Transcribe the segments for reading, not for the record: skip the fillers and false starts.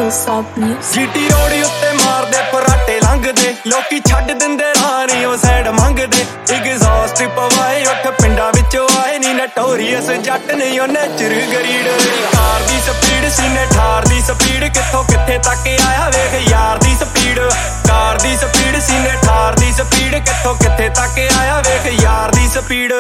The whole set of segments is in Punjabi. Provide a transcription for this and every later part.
GT रोड उत्ते मारदे पराटे लंघदे लोकी छड्ड दिंदे रानी ओ सैड मंगदे एग्जॉस्ट पवाए उठ पिंडां विचों आए नी नटोरियस जट नहीं ओ नेचर गरीड कार दी स्पीड सीने ठार दी स्पीड कित्थों कित्थे तक आया वेख यार दी स्पीड कार दी स्पीड सीने ठार दी स्पीड कित्थों कित्थे तक आया वेख यार दी स्पीड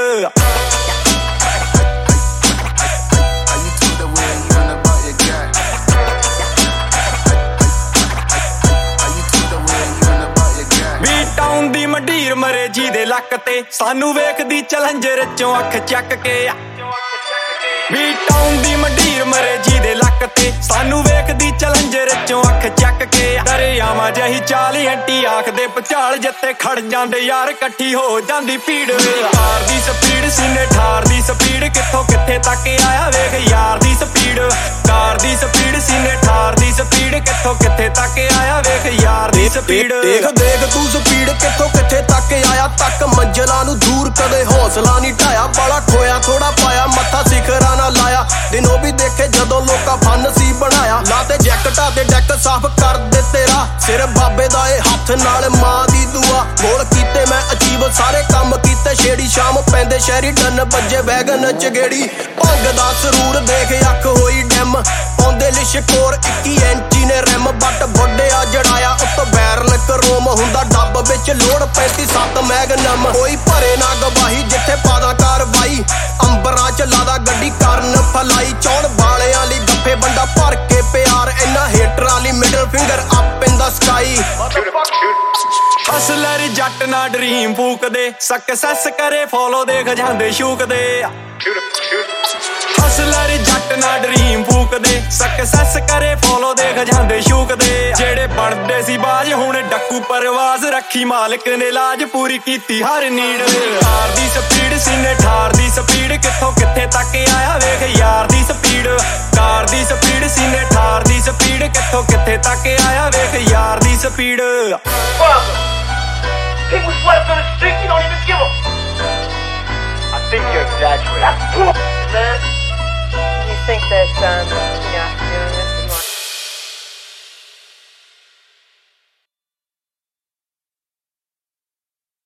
ਦੀ ਮੰਡੀਰ ਮਰੇ ਜੀ ਦੇ ਲੱਕ ਤੇ ਸਾਨੂੰ ਵੇਖਦੀ ਚੈਲੰਜਰ ਚੋਂ ਅੱਖ ਚੱਕ ਕੇ ਵੀ ਟਾਊਨ ਦੀ ਮੰਡੀਰ ਮਰੇ ਜੀ ਦੇ ਲੱਕ ਤੇ ਸਾਨੂੰ ਵੇਖਦੀ ਚੈਲੰਜਰ ਚੋਂ ਅੱਖ ਚੱਕ ਕੇ ਦਰਿਆਵਾਂ ਜਹੀ ਚਾਲ ਐਂਟੀ ਆਖਦੇ ਪਚਾਲ ਜਿੱਥੇ ਖੜ ਜਾਂਦੇ ਯਾਰ ਇਕੱਠੀ ਹੋ ਜਾਂਦੀ ਭੀੜ ਕਾਰ ਦੀ ਸਪੀਡ ਸੀਨੇ ਠਾਰ ਦੀ ਸਪੀਡ ਕਿੱਥੋਂ ਕਿੱਥੇ ਤੱਕ ਆਇਆ ਵੇਖ ਯਾਰ ਦੀ ਸਪੀਡ ਕਾਰ ਦੀ ਸਪੀਡ ਸੀਨੇ ਠਾਰ ਦੀ ਸਪੀਡ ਕਿੱਥੋਂ ਕਿੱਥੇ ਤੱਕ ਆਇਆ ਵੇਖ ਯਾਰ ਦੀ ਸਪੀਡ ਦੇਖ ਦੇਖ ਤੂੰ ਸਪੀਡ ਕਿੱਥੋਂ ਕਿੱਥੇ ਤੱਕ ਆਇਆ ਤੱਕ ਮੰਜ਼ਲਾਂ ਨੂੰ ਦੂਰ ਕਦੇ ਹੌਸਲਾ ਨਹੀਂ ਢਾਇਆ ਬਾਲਾ ਖੋਇਆ ਥੋੜਾ ਪਾਇਆ ਮੱਥਾ ਸਿਖਰਾਂ ਨਾ ਲਾਇਆ ਦਿਨੋਂ ਵੀ ਦੇਖੇ ਜਦੋਂ ਲੋਕਾਂ ਫਨ ਸੀ ਬਣਾਇਆ ਲਾ ਤੇ ਜੈਕਟਾਂ ਤੇ ਡੈਕ ਸਾਫ਼ ਕਰ ਦੇ ਤੇਰਾ ਸਿਰ ਬਾਬੇ ਦਾ ਇਹ ਹੱਥ ਨਾਲ ਮਾਂ ਦੀ ਦੁਆ ਗੋਲ ਕੀਤੇ ਮੈਂ ਅਚੀਵ ਸਾਰੇ ਕੰਮ ਕੀਤੇ ਛੇੜੀ ਸ਼ਾਮ ਪੈਂਦੇ ਸ਼ਹਿਰੀ ਡੰਨ ਵੱਜੇ ਵੈਗਨ ਚਗੇੜੀ ਭੰਗ ਦਾ ਸਰੂਰ ਦੇਖ ਅੱਖ ਹੋਈ ਡੈਮ ਆਉਂਦੇ ਲਿਸ਼ਕੋਰ 21 ਇੰਚੀ ਨੇ ਰੈਮ ਬੱਟ ਵੱਡਿਆ ਜੜਾਇਆ ਉੱਤੋਂ ਬੈਰਲ ਕਰੋਮ ਹੁੰਦਾ ਡੱਬ ਵਿੱਚ ਲੋੜ 35-7 ਮੈਗਨਮ ਕੋਈ ਭਰੇ ਨਾ ਗਵਾਹੀ ਜਿੱਥੇ ਪਾਦਾ ਕਾਰਵਾਈ ਅੰਬਰਾਂ ਚ ਲਾਦਾ ਗੱਡੀ ਕਰਨ ਫਲਾਈ ਚੌਣ ਵਾਲਿਆਂ ਲਈ ਗੱਫੇ ਬੰਦਾ ਭਰ ਕੇ ਪਿਆਰ ਇੰਨਾ ਹੇਟਰਾਂ ਲਈ middle finger up in the sky hustler ਜੱਟ ਨਾ ਡਰੀਮ ਫੂਕਦੇ ਸਕਸੈਸ ਕਰੇ ਫੋਲੋ ਦੇਖ ਜਾਂਦੇ ਸ਼ੂਕਦੇ ਹਸਲਰ ਜੱਟ ਨਾ ਡਰੀਮ ਫੂਕਦੇ ਸਕਸੈਸ ਕਰੇ ਫੋਲੋ ਦੇਖ ਜਾਂਦੇ ਸ਼ੂਕਦੇ ਜਿਹੜੇ ਬਣਦੇ ਸੀ ਬਾਜ ਹੁਣ ਡੱਕੂ ਪਰਵਾਜ਼ ਰੱਖੀ ਮਾਲਕ ਨੇ ਲਾਜ ਪੂਰੀ ਕੀਤੀ ਹਰ ਨੀਡ ਕਾਰ ਦੀ ਸਪੀਡ ਸੀਨੇ ਠਾਰ ਦੀ ਸਪੀਡ ਕਿੱਥੋਂ ਕਿੱਥੇ ਤੱਕ ਆਇਆ ਵੇਖ ਯਾਰ ਦੀ ਸਪੀਡ ਕਾਰ ਦੀ ਸਪੀਡ ਸੀਨੇ ਠਾਰ ਦੀ ਸਪੀਡ ਕਿੱਥੋਂ ਕਿੱਥੇ ਤੱਕ ਆਇਆ ਵੇਖ ਯਾਰ ਦੀ speed People slept on the street, you don't even give a... I think you're exaggerating. You think that,